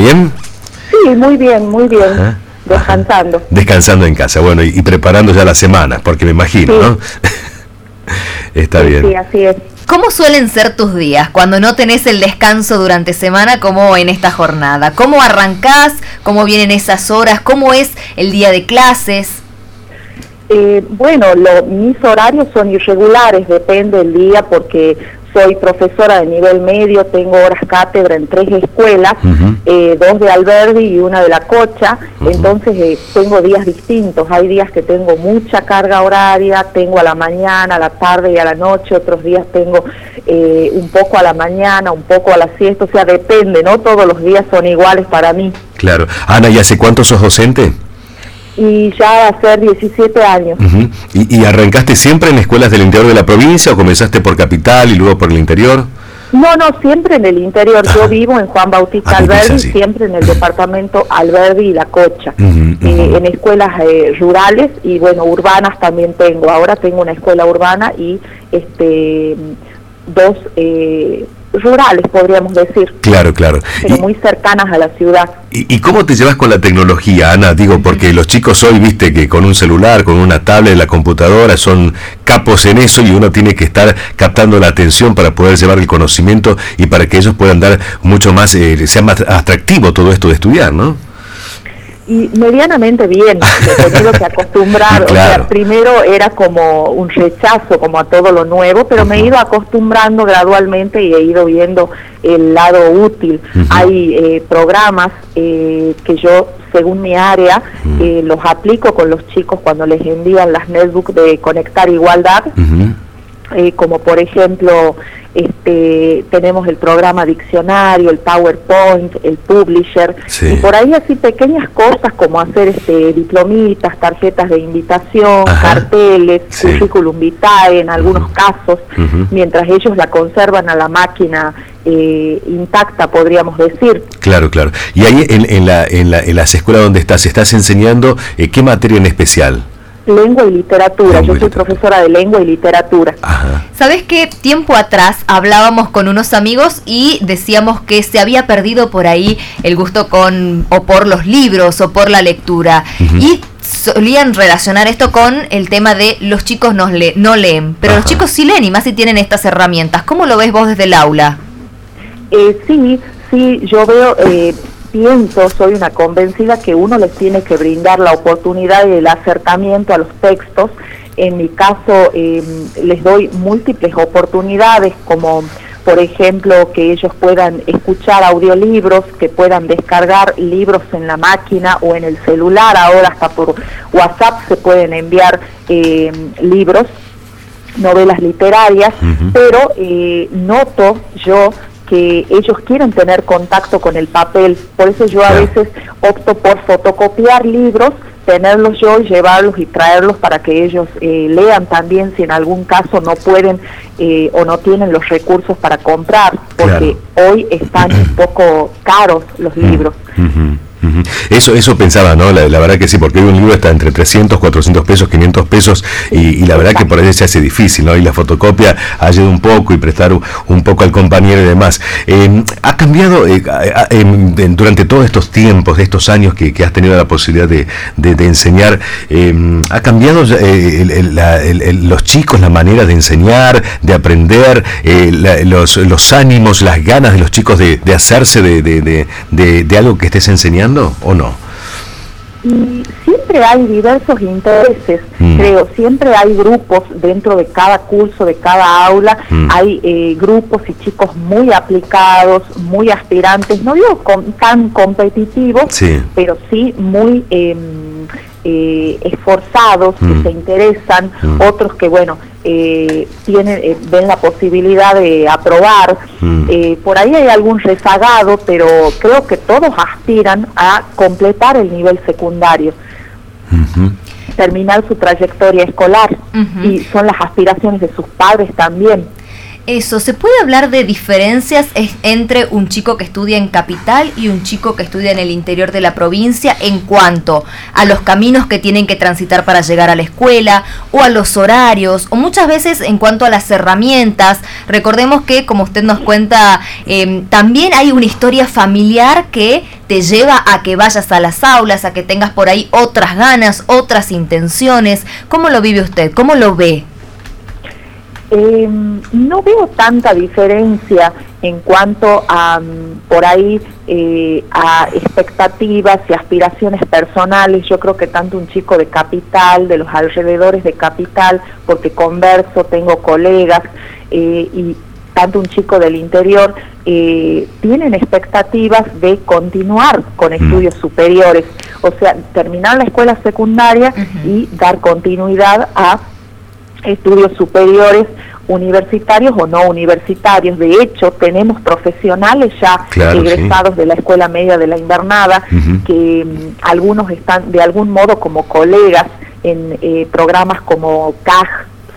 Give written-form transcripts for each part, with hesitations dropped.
bien? Sí, muy bien, muy bien. Ajá. Descansando. Descansando en casa, bueno, y preparando ya la semana, porque me imagino, sí. ¿No? Está bien. Sí, así es. ¿Cómo suelen ser tus días cuando no tenés el descanso durante semana como en esta jornada? ¿Cómo arrancás? ¿Cómo vienen esas horas? ¿Cómo es el día de clases? Bueno, mis horarios son irregulares, depende del día porque soy profesora de nivel medio, tengo horas cátedra en 3 escuelas, 2 de Alberdi y 1 de La Cocha, entonces tengo días distintos, hay días que tengo mucha carga horaria, tengo a la mañana, a la tarde y a la noche, otros días tengo un poco a la mañana, un poco a la siesta, o sea, depende, no todos los días son iguales para mí. Claro. Ana, ¿y hace cuánto sos docente? Y ya va a ser 17 años. ¿Y arrancaste siempre en escuelas del interior de la provincia o comenzaste por capital y luego por el interior? No, siempre en el interior. Yo vivo en Juan Bautista Alberdi, siempre en el departamento Alberdi y La Cocha, en escuelas rurales y bueno, urbanas también tengo. Ahora tengo una escuela urbana y 2 rurales, podríamos decir. Claro. Pero muy cercanas a la ciudad. ¿Y cómo te llevas con la tecnología, Ana? Digo, porque los chicos hoy, viste, que con un celular, con una tablet, la computadora, son capos en eso y uno tiene que estar captando la atención para poder llevar el conocimiento y para que ellos puedan dar mucho más, sea más atractivo todo esto de estudiar, ¿no? Y medianamente bien, me he tenido que acostumbrar, claro. O sea, primero era como un rechazo como a todo lo nuevo, pero me he ido acostumbrando gradualmente y he ido viendo el lado útil. Hay programas que yo, según mi área, los aplico con los chicos cuando les envían las netbooks de Conectar Igualdad, como por ejemplo... tenemos el programa Diccionario, el PowerPoint, el Publisher, y por ahí así pequeñas cosas como hacer diplomitas, tarjetas de invitación, carteles, currículum vitae en algunos casos, mientras ellos la conservan a la máquina intacta, podríamos decir. Claro. Y ahí en las escuelas donde estás enseñando, ¿qué materia en especial? Lengua y literatura. Yo soy profesora de lengua y literatura. ¿Sabés qué? Tiempo atrás hablábamos con unos amigos y decíamos que se había perdido por ahí el gusto por los libros o por la lectura. Y solían relacionar esto con el tema de los chicos no leen, pero los chicos sí leen y más si tienen estas herramientas. ¿Cómo lo ves vos desde el aula? Sí, yo veo... soy una convencida que uno les tiene que brindar la oportunidad y el acercamiento a los textos. En mi caso, les doy múltiples oportunidades, como por ejemplo que ellos puedan escuchar audiolibros, que puedan descargar libros en la máquina o en el celular. Ahora hasta por WhatsApp se pueden enviar libros, novelas literarias, pero noto yo que ellos quieren tener contacto con el papel, por eso yo a veces opto por fotocopiar libros, tenerlos yo y llevarlos y traerlos para que ellos lean también si en algún caso no pueden o no tienen los recursos para comprar, porque hoy están un poco caros los libros. Eso pensaba, ¿no? La verdad que sí, porque hoy un libro está entre 300, 400 pesos, 500 pesos y la verdad que por ahí se hace difícil, ¿no? Y la fotocopia ayuda un poco y prestar un poco al compañero y demás. ¿Ha cambiado durante todos estos tiempos, de estos años que has tenido la posibilidad de enseñar, ha cambiado los chicos, la manera de enseñar, de aprender, los ánimos, las ganas de los chicos de hacerse de algo que estés enseñando? ¿O no? Y siempre hay diversos intereses, creo, siempre hay grupos dentro de cada curso, de cada aula, hay grupos y chicos muy aplicados, muy aspirantes, no digo tan competitivos, pero sí muy esforzados, que se interesan, otros que ven la posibilidad de aprobar, por ahí hay algún rezagado, pero creo que todos aspiran a completar el nivel secundario, terminar su trayectoria escolar, y son las aspiraciones de sus padres también. Eso, ¿se puede hablar de diferencias entre un chico que estudia en capital y un chico que estudia en el interior de la provincia en cuanto a los caminos que tienen que transitar para llegar a la escuela, o a los horarios, o muchas veces en cuanto a las herramientas? Recordemos que, como usted nos cuenta, también hay una historia familiar que te lleva a que vayas a las aulas, a que tengas por ahí otras ganas, otras intenciones. ¿Cómo lo vive usted? ¿Cómo lo ve? No veo tanta diferencia en cuanto a, por ahí, a expectativas y aspiraciones personales. Yo creo que tanto un chico de capital, de los alrededores de capital, porque converso, tengo colegas, y tanto un chico del interior, tienen expectativas de continuar con estudios superiores, o sea, terminar la escuela secundaria y dar continuidad a estudios superiores, universitarios o no universitarios. De hecho, tenemos profesionales ya egresados de la escuela media de la Invernada, que algunos están de algún modo como colegas en programas como CAJ,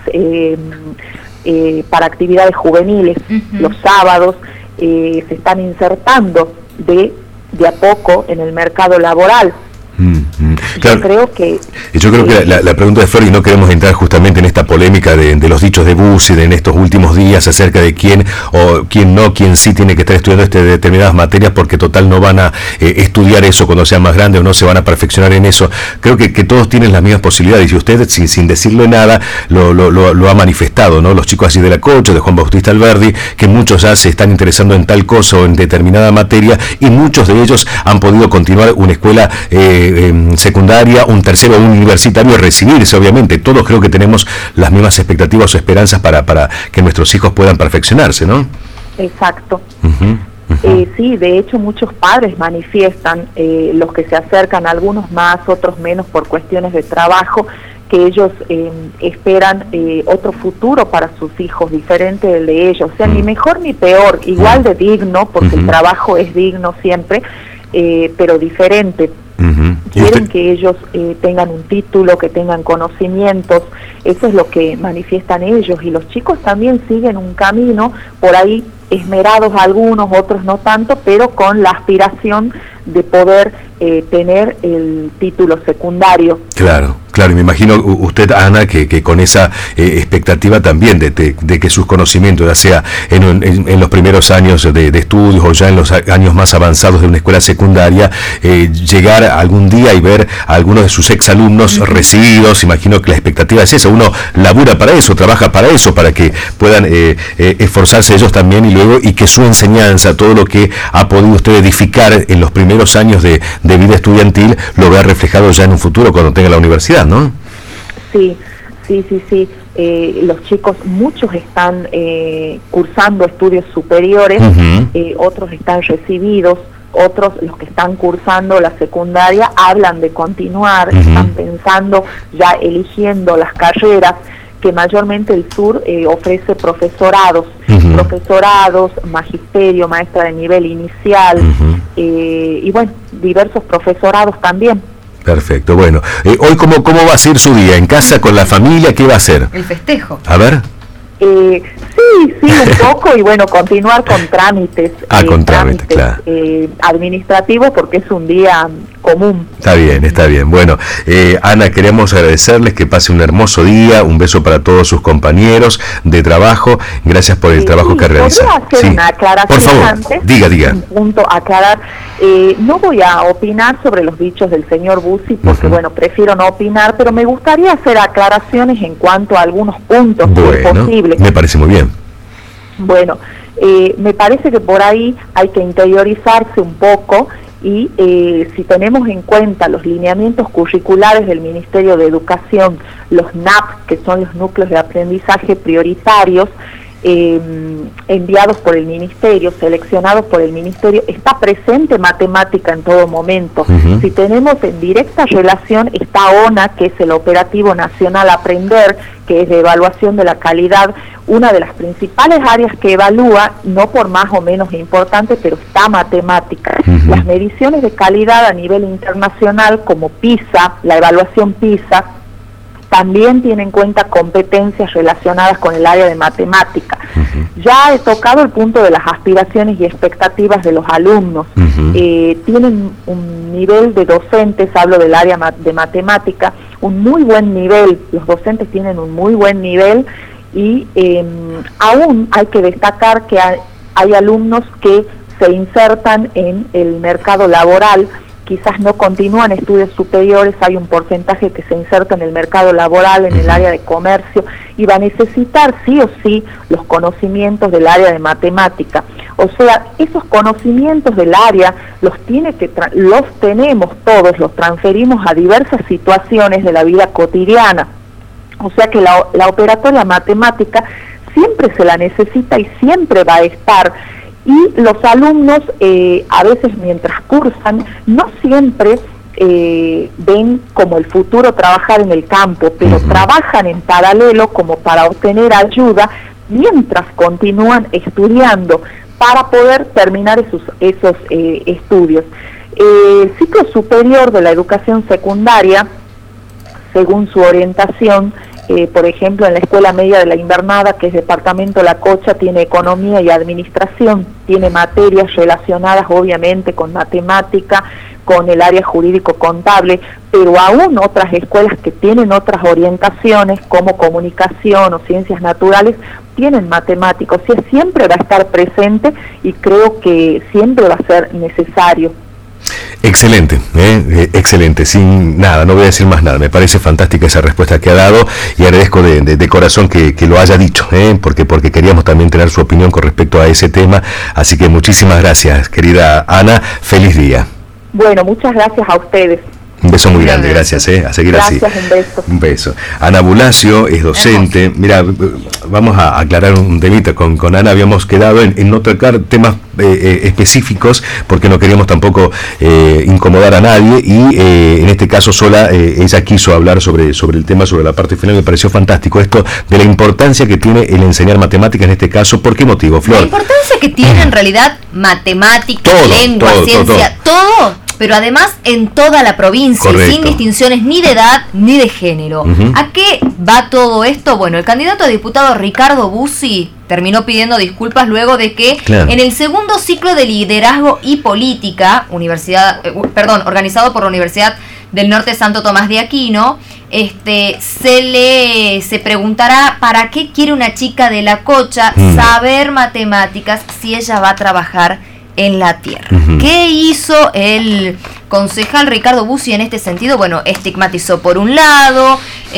para actividades juveniles, los sábados, se están insertando de a poco en el mercado laboral. Claro. Yo creo que la pregunta de Flor, y no queremos entrar justamente en esta polémica de los dichos de Bussi en estos últimos días acerca de quién o quién no, quién sí tiene que estar estudiando determinadas materias, porque total no van a estudiar eso cuando sean más grandes, o no se van a perfeccionar en eso. Creo que todos tienen las mismas posibilidades, y usted sin decirle nada lo ha manifestado, ¿no? Los chicos así de la Cocha, de Juan Bautista Alberdi, que muchos ya se están interesando en tal cosa o en determinada materia, y muchos de ellos han podido continuar una escuela secundaria, un tercero universitario, y recibirse. Obviamente todos creo que tenemos las mismas expectativas o esperanzas para que nuestros hijos puedan perfeccionarse, ¿no? Exacto. Sí, de hecho muchos padres manifiestan, los que se acercan, algunos más, otros menos por cuestiones de trabajo, que ellos esperan otro futuro para sus hijos, diferente del de ellos, o sea, ni mejor ni peor, igual de digno, porque el trabajo es digno siempre, pero diferente. Quieren que ellos tengan un título, que tengan conocimientos. Eso es lo que manifiestan ellos, y los chicos también siguen un camino, por ahí esmerados algunos, otros no tanto, pero con la aspiración de poder tener el título secundario. Claro, y me imagino usted, Ana, que con esa expectativa también de que sus conocimientos, ya sea en los primeros años de estudios o ya en los años más avanzados de una escuela secundaria, llegar algún día y ver a algunos de sus exalumnos recibidos. Imagino que la expectativa es esa, uno labura para eso, trabaja para eso, para que puedan esforzarse ellos también, y que su enseñanza, todo lo que ha podido usted edificar en los primeros años de vida estudiantil, lo vea reflejado ya en un futuro cuando tenga la universidad, ¿no? Sí. Los chicos, muchos están cursando estudios superiores, otros están recibidos, otros, los que están cursando la secundaria, hablan de continuar, están pensando, ya eligiendo las carreras, que mayormente el sur ofrece profesorados, magisterio, maestra de nivel inicial, y bueno, diversos profesorados también. Perfecto, bueno. Hoy, ¿cómo va a ser su día? ¿En casa, con la familia? ¿Qué va a hacer? El festejo. A ver. Sí, un poco, y bueno, continuar con trámites. Con trámites, claro. Administrativos, porque es un día común. Está bien. Bueno, Ana, queremos agradecerles, que pase un hermoso día, un beso para todos sus compañeros de trabajo, gracias por el trabajo que realizan. ¿Podría hacer una aclaración? Por favor, antes? Diga. Un punto a aclarar. No voy a opinar sobre los dichos del señor Bussi, porque bueno, prefiero no opinar, pero me gustaría hacer aclaraciones en cuanto a algunos puntos, si es posible. Me parece muy bien. Bueno, me parece que por ahí hay que interiorizarse un poco, y si tenemos en cuenta los lineamientos curriculares del Ministerio de Educación, los NAP, que son los núcleos de aprendizaje prioritarios, enviados por el Ministerio, seleccionados por el Ministerio, está presente matemática en todo momento. Si tenemos en directa relación esta ONA, que es el Operativo Nacional Aprender, que es de evaluación de la calidad, una de las principales áreas que evalúa, no por más o menos importante, pero está matemática. Las mediciones de calidad a nivel internacional, como PISA, la evaluación PISA, también tiene en cuenta competencias relacionadas con el área de matemática. Ya he tocado el punto de las aspiraciones y expectativas de los alumnos. Tienen un nivel de docentes, hablo del área de matemática, un muy buen nivel, los docentes tienen un muy buen nivel y aún hay que destacar que hay alumnos que se insertan en el mercado laboral, quizás no continúan estudios superiores, hay un porcentaje que se inserta en el mercado laboral, en el área de comercio, y va a necesitar sí o sí los conocimientos del área de matemática. O sea, esos conocimientos del área los tenemos todos, los transferimos a diversas situaciones de la vida cotidiana. O sea que la operatoria matemática siempre se la necesita y siempre va a estar. Y los alumnos a veces mientras cursan no siempre ven como el futuro trabajar en el campo, pero trabajan en paralelo como para obtener ayuda mientras continúan estudiando para poder terminar esos estudios. El ciclo superior de la educación secundaria, según su orientación, por ejemplo, en la Escuela Media de la Invernada, que es Departamento La Cocha, tiene Economía y Administración, tiene materias relacionadas obviamente con matemática, con el área jurídico-contable, pero aún otras escuelas que tienen otras orientaciones, como Comunicación o Ciencias Naturales, tienen matemáticos. O sea, siempre va a estar presente y creo que siempre va a ser necesario. Excelente, excelente, sin nada, no voy a decir más nada, me parece fantástica esa respuesta que ha dado y agradezco de corazón que lo haya dicho, porque queríamos también tener su opinión con respecto a ese tema, así que muchísimas gracias, querida Ana, feliz día. Bueno, muchas gracias a ustedes. Un beso muy grande, gracias, a seguir gracias, así. Un beso. Un beso. Ana Bulacio es docente. Mira, vamos a aclarar un temita. Con Ana habíamos quedado en no tocar temas específicos porque no queríamos tampoco incomodar a nadie y en este caso sola ella quiso hablar sobre el tema, sobre la parte final. Me pareció fantástico esto de la importancia que tiene el enseñar matemáticas en este caso. ¿Por qué motivo, Flor? La importancia que tiene en realidad matemática, lengua, ciencia, todo. Pero además en toda la provincia, sin distinciones ni de edad ni de género. ¿A qué va todo esto? Bueno, el candidato a diputado Ricardo Bussi terminó pidiendo disculpas luego de que en el segundo ciclo de liderazgo y política, organizado por la Universidad del Norte Santo Tomás de Aquino, se preguntará para qué quiere una chica de La Cocha saber matemáticas si ella va a trabajar en la tierra. ¿Qué hizo el concejal Ricardo Bussi en este sentido? Bueno, estigmatizó por un lado,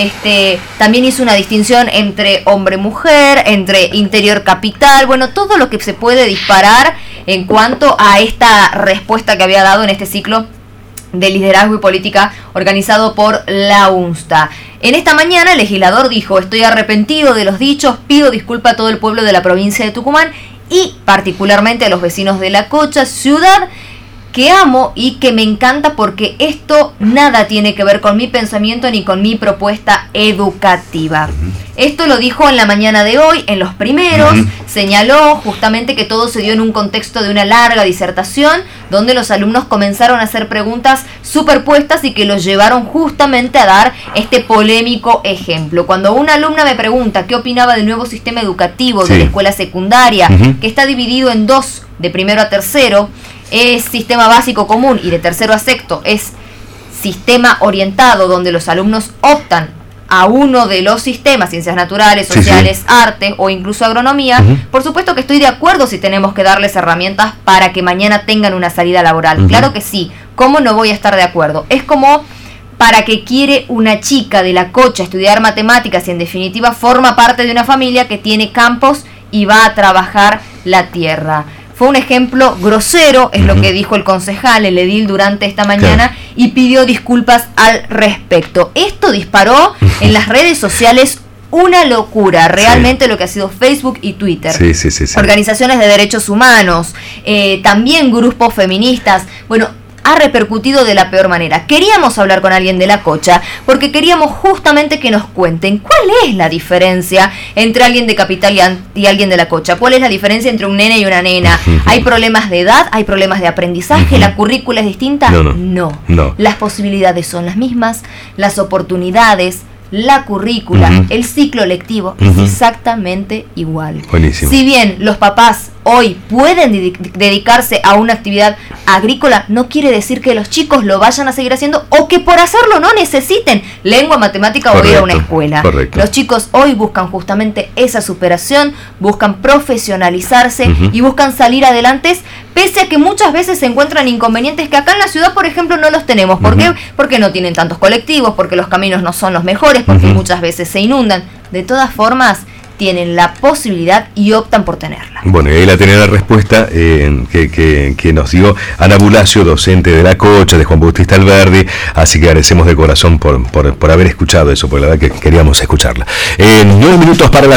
también hizo una distinción entre hombre-mujer, entre interior-capital, bueno, todo lo que se puede disparar en cuanto a esta respuesta que había dado en este ciclo de liderazgo y política organizado por la UNSTA. En esta mañana el legislador dijo: estoy arrepentido de los dichos, pido disculpa a todo el pueblo de la provincia de Tucumán y particularmente a los vecinos de La Cocha, ciudad que amo y que me encanta porque esto nada tiene que ver con mi pensamiento ni con mi propuesta educativa. Esto lo dijo en la mañana de hoy, en los primeros, señaló justamente que todo se dio en un contexto de una larga disertación, donde los alumnos comenzaron a hacer preguntas superpuestas y que los llevaron justamente a dar este polémico ejemplo. Cuando una alumna me pregunta qué opinaba del nuevo sistema educativo de la escuela secundaria, que está dividido en dos, de primero a tercero, es sistema básico común y de tercero a sexto es sistema orientado, donde los alumnos optan a uno de los sistemas, ciencias naturales, sociales, arte o incluso agronomía, por supuesto que estoy de acuerdo si tenemos que darles herramientas para que mañana tengan una salida laboral. Claro que sí, ¿cómo no voy a estar de acuerdo? Es como para qué quiere una chica de La Cocha estudiar matemáticas y en definitiva forma parte de una familia que tiene campos y va a trabajar la tierra. Fue un ejemplo grosero, es lo que dijo el concejal, el edil, durante esta mañana, y pidió disculpas al respecto. Esto disparó en las redes sociales una locura, realmente lo que ha sido Facebook y Twitter. Organizaciones de derechos humanos, también grupos feministas, bueno, ha repercutido de la peor manera. Queríamos hablar con alguien de La Cocha porque queríamos justamente que nos cuenten cuál es la diferencia entre alguien de Capital y alguien de La Cocha. ¿Cuál es la diferencia entre un nene y una nena? ¿Hay problemas de edad? ¿Hay problemas de aprendizaje? ¿La currícula es distinta? No. Las posibilidades son las mismas, las oportunidades, la currícula, el ciclo lectivo, es exactamente igual. Buenísimo. Si bien los papás hoy pueden dedicarse a una actividad agrícola, no quiere decir que los chicos lo vayan a seguir haciendo o que por hacerlo no necesiten lengua, matemática o ir a una escuela. Correcto. Los chicos hoy buscan justamente esa superación, buscan profesionalizarse y buscan salir adelante, pese a que muchas veces se encuentran inconvenientes que acá en la ciudad, por ejemplo, no los tenemos. ¿Por qué? Porque no tienen tantos colectivos, porque los caminos no son los mejores, porque muchas veces se inundan. De todas formas, tienen la posibilidad y optan por tenerla. Bueno, y ahí la tenía la respuesta que nos dio Ana Bulacio, docente de la Cocha, de Juan Bautista Alberdi, así que agradecemos de corazón por haber escuchado eso, porque la verdad que queríamos escucharla. 9 minutos para la